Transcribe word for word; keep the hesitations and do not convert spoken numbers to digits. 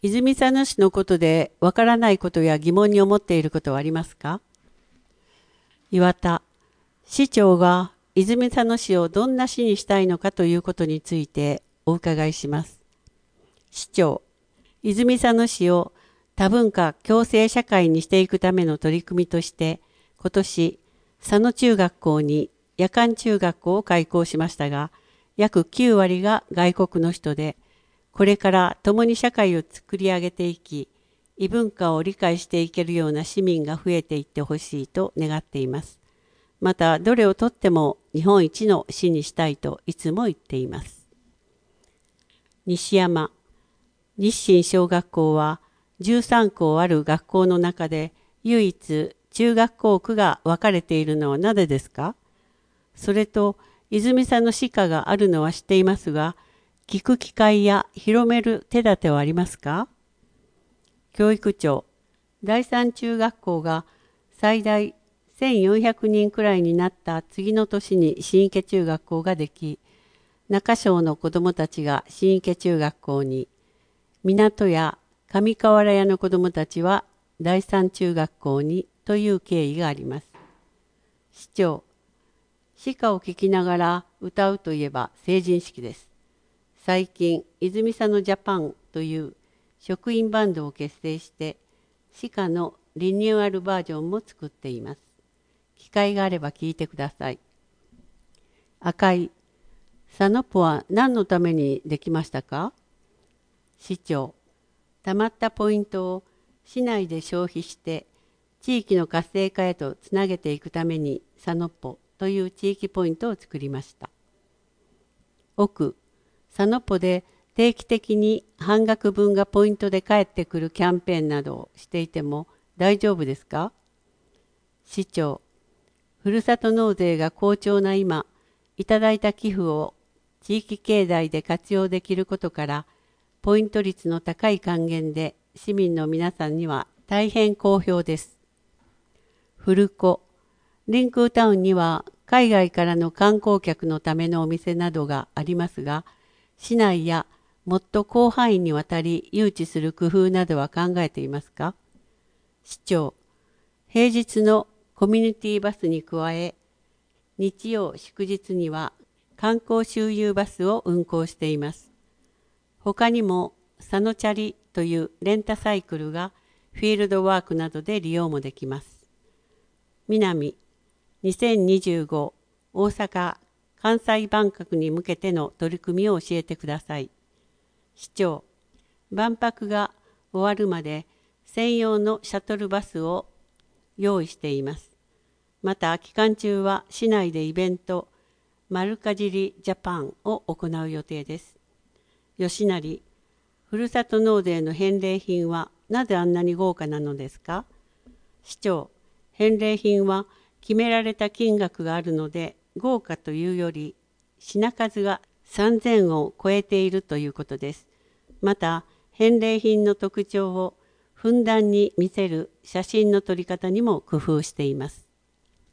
泉佐野市のことでわからないことや疑問に思っていることはありますか？岩田、市長が泉佐野市をどんな市にしたいのかということについてお伺いします。市長、泉佐野市を多文化共生社会にしていくための取り組みとして、今年、佐野中学校に夜間中学校を開校しましたが、約きゅうわりが外国の人で、これから共に社会を作り上げていき、異文化を理解していけるような市民が増えていってほしいと願っています。また、どれをとっても日本一の市にしたいといつも言っています。西山、日清小学校はじゅうさんこうある学校の中で唯一中学校区が分かれているのはなぜですか？それと、泉佐野市歌があるのは知っていますが、聞く機会や広める手立てはありますか？教育長、第三中学校が最大せんよんひゃくにんくらいになった次の年に新池中学校ができ、中小の子どもたちが新池中学校に、港や上河原屋の子どもたちは第三中学校にという経緯があります。市長、詩歌を聴きながら歌うといえば成人式です。最近、泉佐野ジャパンという職員バンドを結成して、詩歌のリニューアルバージョンも作っています。機会があれば聞いてください。赤い、佐野ポは何のためにできましたか？市長、たまったポイントを市内で消費して、地域の活性化へとつなげていくために佐野ポという地域ポイントを作りました。奥、佐野ポで定期的に半額分がポイントで返ってくるキャンペーンなどをしていても大丈夫ですか？市長、ふるさと納税が好調な今、いただいた寄付を地域経済で活用できることから、ポイント率の高い還元で市民の皆さんには大変好評です。古子、リンクータウンには海外からの観光客のためのお店などがありますが、市内やもっと広範囲にわたり誘致する工夫などは考えていますか？市長、平日のコミュニティバスに加え、日曜祝日には観光周遊バスを運行しています。他にも佐野チャリというレンタサイクルがフィールドワークなどで利用もできます。南、にせんにじゅうご大阪・関西万博に向けての取り組みを教えてください。市長、万博が終わるまで専用のシャトルバスを用意しています。また期間中は市内でイベント丸かじりジャパンを行う予定です。吉成、ふるさと納税の返礼品はなぜあんなに豪華なのですか？市長、返礼品は決められた金額があるので豪華というより品数がさんぜんを超えているということです。また返礼品の特徴をふんだんに見せる写真の撮り方にも工夫しています。